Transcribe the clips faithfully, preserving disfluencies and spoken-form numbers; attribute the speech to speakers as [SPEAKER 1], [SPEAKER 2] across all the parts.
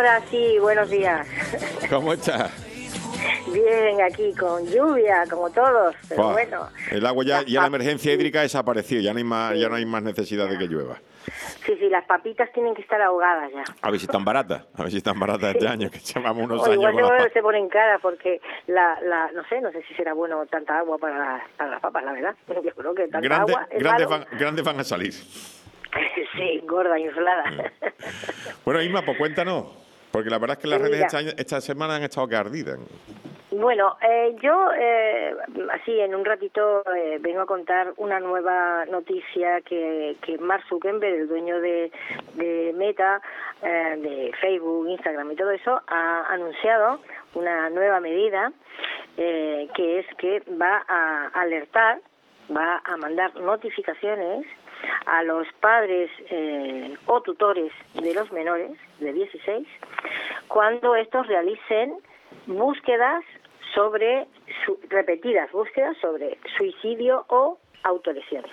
[SPEAKER 1] Hola, sí, buenos días.
[SPEAKER 2] ¿Cómo estás?
[SPEAKER 1] Bien, aquí con lluvia, como todos, pero
[SPEAKER 2] Buah,
[SPEAKER 1] bueno.
[SPEAKER 2] el agua ya,
[SPEAKER 1] Las
[SPEAKER 2] ya la
[SPEAKER 1] pap-
[SPEAKER 2] emergencia hídrica ha desaparecido, ya no hay más,
[SPEAKER 1] Sí.
[SPEAKER 2] ya no hay más necesidad de que llueva.
[SPEAKER 1] Sí, sí, las papitas tienen que estar ahogadas ya.
[SPEAKER 2] A ver si están baratas, a ver si están baratas este año, que llevamos unos
[SPEAKER 1] O
[SPEAKER 2] años
[SPEAKER 1] igual
[SPEAKER 2] con las
[SPEAKER 1] se,
[SPEAKER 2] papas.
[SPEAKER 1] se ponen caras porque la, la, no sé, no sé si será bueno tanta agua para, las- para las papas, la verdad. Yo creo que tanta
[SPEAKER 2] Grandes,
[SPEAKER 1] agua es
[SPEAKER 2] grandes,
[SPEAKER 1] malo.
[SPEAKER 2] van, grandes van a salir.
[SPEAKER 1] Sí, gorda, inflada.
[SPEAKER 2] Bueno, Isma, pues cuéntanos, porque la verdad es que las redes
[SPEAKER 1] Mira.
[SPEAKER 2] esta, año- esta semana han estado que ardidas.
[SPEAKER 1] Bueno, eh, yo eh, así en un ratito eh, vengo a contar una nueva noticia que, que Mark Zuckerberg, el dueño de, de Meta, eh, de Facebook, Instagram y todo eso, ha anunciado una nueva medida eh, que es que va a alertar, va a mandar notificaciones a los padres eh, o tutores de los menores de dieciséis cuando estos realicen búsquedas sobre su, repetidas búsquedas sobre suicidio o autolesiones.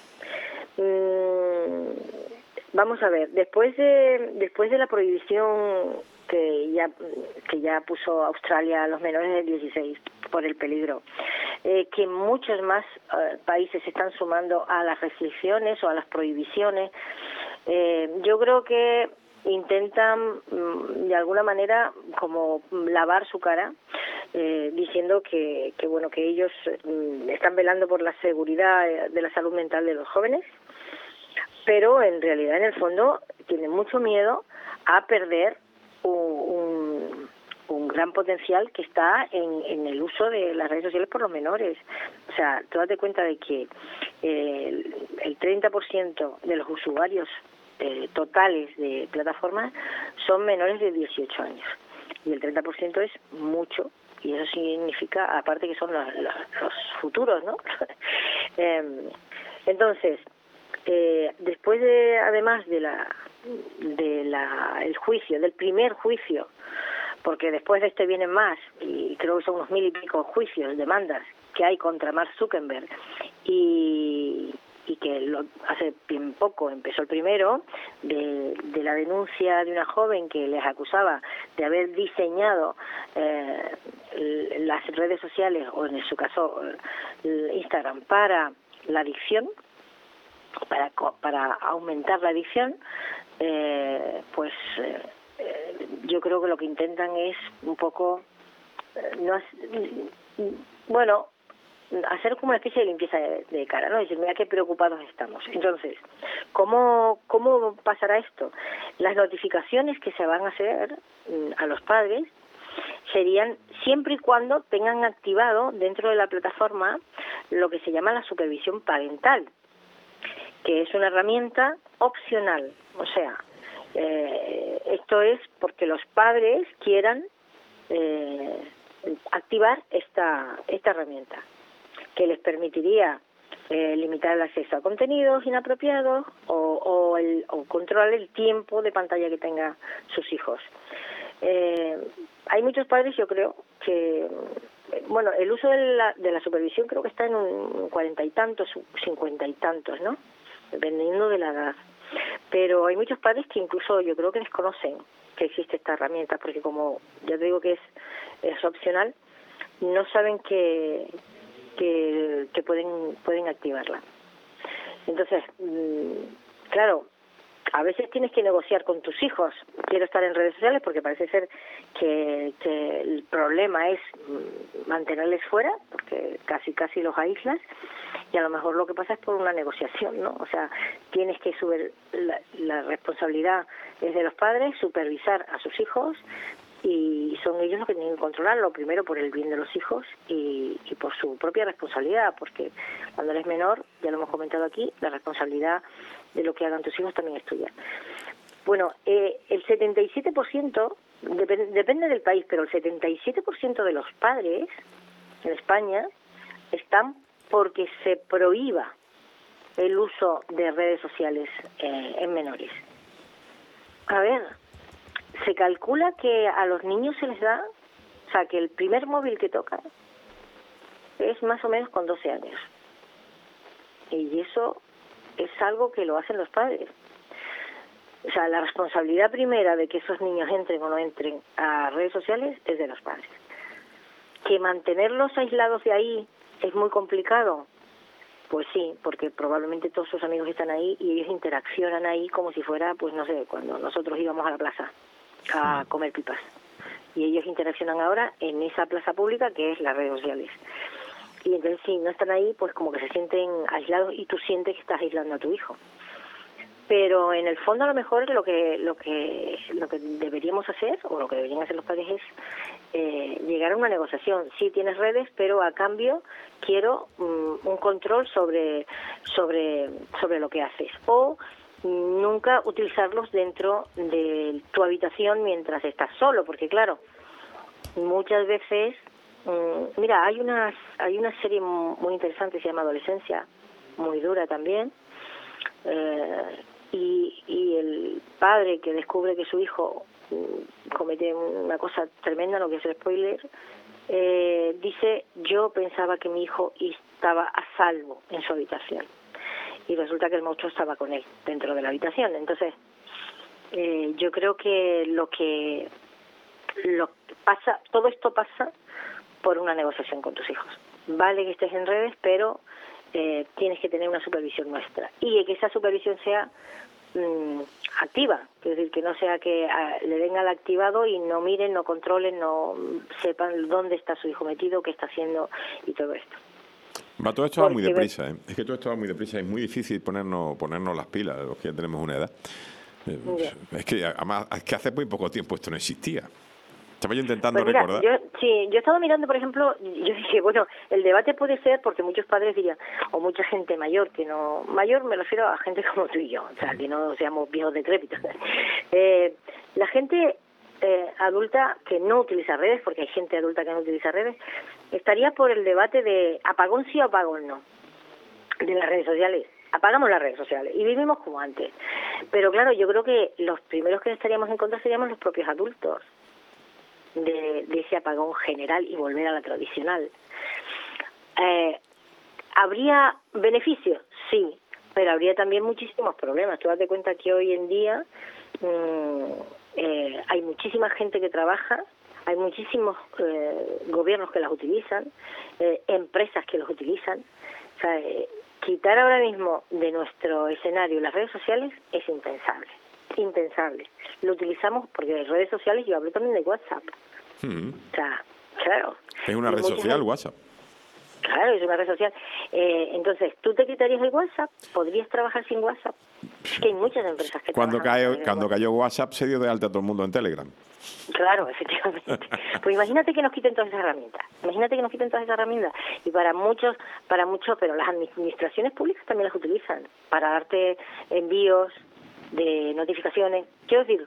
[SPEAKER 1] Mm, vamos a ver, después de después de la prohibición que ya que ya puso Australia a los menores de dieciséis por el peligro, eh, que muchos más eh, países se están sumando a las restricciones o a las prohibiciones, eh, yo creo que intentan de alguna manera como lavar su cara eh, diciendo que, que bueno que ellos eh, están velando por la seguridad de la salud mental de los jóvenes, pero en realidad en el fondo tienen mucho miedo a perder un, un, un gran potencial que está en, en el uso de las redes sociales por los menores. O sea, tú date cuenta de que eh, el, el treinta por ciento de los usuarios Eh, totales de plataformas son menores de dieciocho años y el treinta por ciento es mucho, y eso significa, aparte que son los, los, los futuros, ¿no? eh, entonces eh, después de, además de la de la el juicio, del primer juicio, porque después de este vienen más, y creo que son unos mil y pico juicios, demandas que hay contra Mark Zuckerberg, y y que lo, hace bien poco empezó el primero, de, de la denuncia de una joven que les acusaba de haber diseñado eh, las redes sociales, o en su caso Instagram, para la adicción, para, para aumentar la adicción, eh, pues eh, yo creo que lo que intentan es un poco, eh, no es, bueno, hacer como una especie de limpieza de, de cara, ¿no? Decir, mira qué preocupados estamos. Entonces, ¿cómo, cómo pasará esto? Las notificaciones que se van a hacer a los padres serían siempre y cuando tengan activado dentro de la plataforma lo que se llama la supervisión parental, que es una herramienta opcional. O sea, eh, esto es porque los padres quieran eh, activar esta, esta herramienta, que les permitiría eh, limitar el acceso a contenidos inapropiados o, o, el, o controlar el tiempo de pantalla que tengan sus hijos. Eh, hay muchos padres, yo creo, que, bueno, el uso de la, de la supervisión creo que está en un cuarenta y tantos, cincuenta y tantos, ¿no? Dependiendo de la edad. Pero hay muchos padres que incluso yo creo que desconocen que existe esta herramienta, porque como ya te digo que es, es opcional, no saben que que, que pueden pueden activarla. Entonces, claro, a veces tienes que negociar con tus hijos. Quiero estar en redes sociales porque parece ser que, que el problema es mantenerles fuera, porque casi casi los aíslas, y a lo mejor lo que pasa es por una negociación, ¿no? O sea, tienes que subir la, la responsabilidad es de los padres, supervisar a sus hijos, y son ellos los que tienen que controlarlo, primero por el bien de los hijos y, y por su propia responsabilidad, porque cuando eres menor, ya lo hemos comentado aquí, la responsabilidad de lo que hagan tus hijos también es tuya. Bueno, eh, el setenta y siete por ciento, dep- depende del país, pero el setenta y siete por ciento de los padres en España están porque se prohíba el uso de redes sociales eh, en menores. A ver, se calcula que a los niños se les da, o sea, que el primer móvil que toca es más o menos con doce años. Y eso es algo que lo hacen los padres. O sea, la responsabilidad primera de que esos niños entren o no entren a redes sociales es de los padres. Que mantenerlos aislados de ahí es muy complicado. Pues sí, porque probablemente todos sus amigos están ahí y ellos interaccionan ahí como si fuera, pues no sé, cuando nosotros íbamos a la plaza a comer pipas. Y ellos interaccionan ahora en esa plaza pública que es las redes sociales. Y entonces si no están ahí, pues como que se sienten aislados y tú sientes que estás aislando a tu hijo. Pero en el fondo a lo mejor lo que lo que lo que deberíamos hacer o lo que deberían hacer los padres es eh, llegar a una negociación. Sí tienes redes, pero a cambio quiero um, un control sobre sobre sobre lo que haces, o um, nunca utilizarlos dentro de tu habitación mientras estás solo, porque claro, muchas veces um, mira, hay una hay una serie muy interesante que se llama Adolescencia, muy dura también. Eh, y, y el padre que descubre que su hijo comete una cosa tremenda, no quiero hacer spoiler, eh, dice: yo pensaba que mi hijo estaba a salvo en su habitación, y resulta que el monstruo estaba con él dentro de la habitación. Entonces eh, yo creo que lo que lo que pasa, todo esto pasa por una negociación con tus hijos. Vale que estés en redes, pero Eh, tienes que tener una supervisión nuestra, y que esa supervisión sea mmm, activa, es decir, que no sea que a, le den al activado y no miren, no controlen, no sepan dónde está su hijo metido, qué está haciendo y todo esto.
[SPEAKER 2] Va, todo esto va muy deprisa, ¿eh? Es que todo esto va muy deprisa, es muy difícil ponernos ponernos las pilas, los que ya tenemos una edad. Eh, es que además, es que hace muy poco tiempo esto no existía. Estaba yo intentando
[SPEAKER 1] pues mira,
[SPEAKER 2] recordar.
[SPEAKER 1] Yo, sí, yo he estado mirando, por ejemplo, yo dije, bueno, el debate puede ser porque muchos padres dirían, o mucha gente mayor, que no, mayor me refiero a gente como tú y yo, o sea, que no seamos viejos decrépitos. eh, la gente eh, adulta que no utiliza redes, porque hay gente adulta que no utiliza redes, estaría por el debate de apagón sí o apagón no, de las redes sociales. Apagamos las redes sociales y vivimos como antes. Pero claro, yo creo que los primeros que estaríamos en contra seríamos los propios adultos. De, de ese apagón general y volver a la tradicional. Eh, ¿Habría beneficios? Sí, pero habría también muchísimos problemas. Tú date cuenta que hoy en día mmm, eh, hay muchísima gente que trabaja, hay muchísimos eh, gobiernos que las utilizan, eh, empresas que los utilizan. O sea, eh, quitar ahora mismo de nuestro escenario las redes sociales es impensable. Impensable. Lo utilizamos porque en redes sociales, yo hablo también de WhatsApp. Hmm. O sea, claro.
[SPEAKER 2] Es una red social, WhatsApp.
[SPEAKER 1] Claro, es una red social. Eh, entonces, ¿tú te quitarías el WhatsApp? ¿Podrías trabajar sin WhatsApp? Es que hay muchas empresas que
[SPEAKER 2] cuando
[SPEAKER 1] trabajan
[SPEAKER 2] cae, Cuando WhatsApp. cayó WhatsApp, se dio de alta a todo el mundo en Telegram.
[SPEAKER 1] Claro, efectivamente. Pues imagínate que nos quiten todas esas herramientas. Imagínate que nos quiten todas esas herramientas. Y para muchos, para muchos, pero las administraciones públicas también las utilizan para darte envíos de notificaciones. Quiero decir,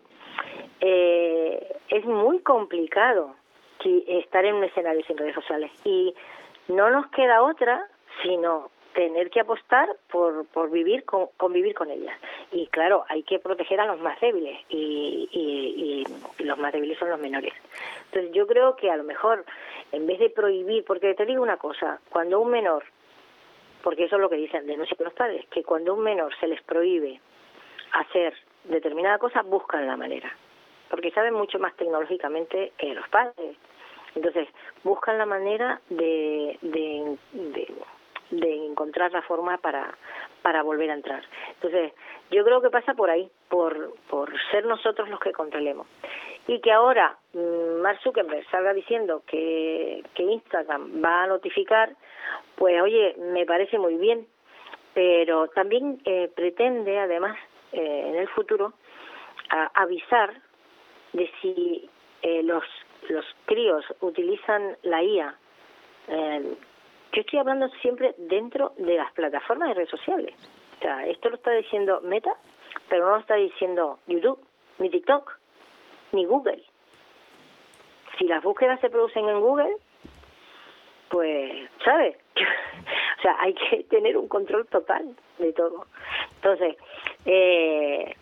[SPEAKER 1] eh, es muy complicado estar en un escenario sin redes sociales y no nos queda otra sino tener que apostar por por vivir con convivir con ellas. Y claro, hay que proteger a los más débiles y, y, y los más débiles son los menores. Entonces yo creo que a lo mejor en vez de prohibir, porque te digo una cosa, cuando un menor, porque eso es lo que dicen, denuncian los padres, que cuando a un menor se les prohíbe hacer determinada cosa, buscan la manera, porque saben mucho más tecnológicamente que los padres. Entonces, buscan la manera de, de, de, de encontrar la forma para, para volver a entrar. Entonces, yo creo que pasa por ahí, por, por ser nosotros los que controlemos. Y que ahora mmm, Mark Zuckerberg salga diciendo que, que Instagram va a notificar, pues oye, me parece muy bien, pero también eh, pretende, además, eh, en el futuro, a avisar de si eh, los los críos utilizan la I A. Eh, yo estoy hablando siempre dentro de las plataformas de redes sociales. O sea, esto lo está diciendo Meta, pero no lo está diciendo YouTube, ni TikTok, ni Google. Si las búsquedas se producen en Google, pues, ¿sabes? O sea, hay que tener un control total de todo. Entonces, eh...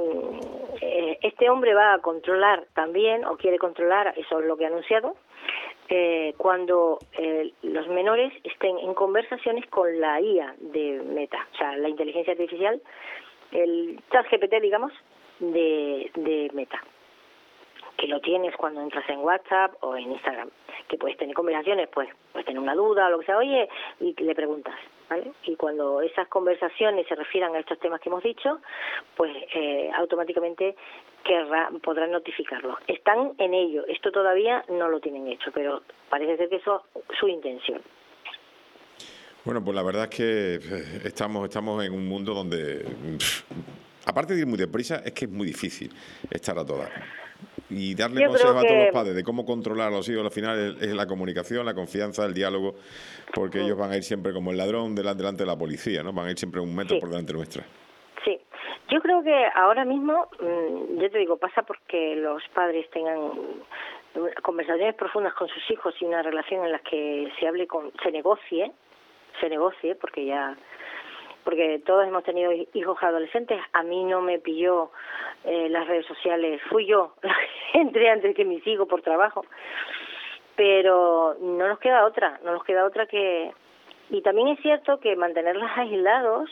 [SPEAKER 1] este hombre va a controlar también, o quiere controlar, eso es lo que ha anunciado, eh, cuando eh, los menores estén en conversaciones con la I A de Meta, o sea, la inteligencia artificial, el ChatGPT, digamos, de, de Meta, que lo tienes cuando entras en WhatsApp o en Instagram, que puedes tener conversaciones, pues puedes tener una duda o lo que sea, oye, y le preguntas, ¿vale? Y cuando esas conversaciones se refieran a estos temas que hemos dicho, pues eh, automáticamente querrá, podrán notificarlo. Están en ello, esto todavía no lo tienen hecho, pero parece ser que eso es su intención.
[SPEAKER 2] Bueno, pues la verdad es que estamos, estamos en un mundo donde, aparte de ir muy deprisa, es que es muy difícil estar a todas. Y darle
[SPEAKER 1] Yo
[SPEAKER 2] consejos
[SPEAKER 1] creo
[SPEAKER 2] a todos
[SPEAKER 1] que...
[SPEAKER 2] los padres de cómo controlar a los hijos, al final es, es la comunicación, la confianza, el diálogo, porque mm. ellos van a ir siempre como el ladrón delante, delante de la policía, ¿no? Van a ir siempre un metro sí. por delante nuestra.
[SPEAKER 1] Sí, yo creo que ahora mismo, yo te digo, pasa porque los padres tengan conversaciones profundas con sus hijos y una relación en la que se hable con, se negocie, se negocie, porque ya... porque todos hemos tenido hijos adolescentes. A mí no me pilló eh, las redes sociales, fui yo la que entré antes que mis hijos por trabajo, pero no nos queda otra, no nos queda otra que... Y también es cierto que mantenerlos aislados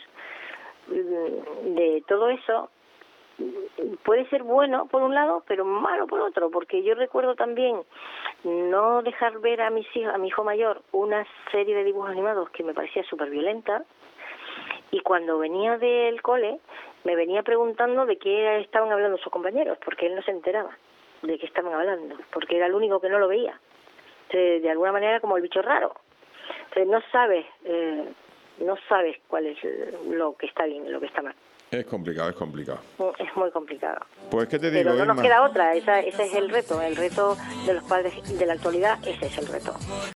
[SPEAKER 1] de todo eso puede ser bueno por un lado, pero malo por otro, porque yo recuerdo también no dejar ver a mis hijos, a mi hijo mayor una serie de dibujos animados que me parecía súper violenta. Y cuando venía del cole, me venía preguntando de qué estaban hablando sus compañeros, porque él no se enteraba de qué estaban hablando, porque era el único que no lo veía. Entonces, de alguna manera, como el bicho raro. Entonces, no sabes, eh, no sabes cuál es lo que está bien y lo que está mal.
[SPEAKER 2] Es complicado, es complicado.
[SPEAKER 1] Es muy complicado.
[SPEAKER 2] Pues, ¿qué te digo,
[SPEAKER 1] Pero no
[SPEAKER 2] Inma?
[SPEAKER 1] nos queda otra, esa, ese es el reto, el reto de los padres de la actualidad, ese es el reto.